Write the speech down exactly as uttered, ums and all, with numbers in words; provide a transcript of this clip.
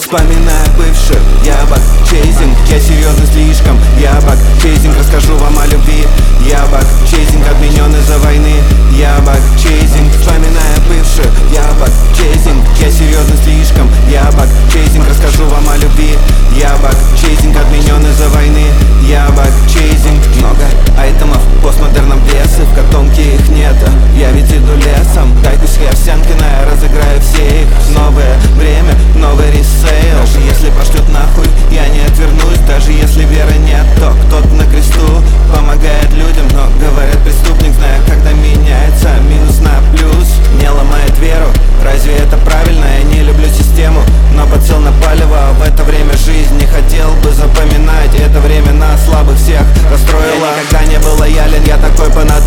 вспоминая бывших. Я бак-чейзинг, я серьезно слишком. Я бак-чейзинг, расскажу вам о любви. Я бак-чейзинг, отменен из-за войны. Я бак-чейзинг, вспоминая бывших. Я бак-чейзинг, я серьезно слишком. Я бак-чейзинг, расскажу вам о любви. Я бак-чейзинг, отменен из-за войны. Я бак-чейзинг, много айтемов в постмодерном весе. В котомке их нет, я ведь иду лесом. Дай куски овсянкина, я разыграю все их. Новое время, новый ресейл. Даже если пошлют нахуй, я не отвернусь. Даже если веры нет, то кто-то на кресту помогает людям. Но говорят, преступник, зная, когда меняется минус на плюс, не ломает веру. Разве это правильно? Я не люблю систему, но подсел на палево. В это время жизни хотел бы запоминать. Это время нас слабых всех расстроило. Я никогда не был лоялен, я такой по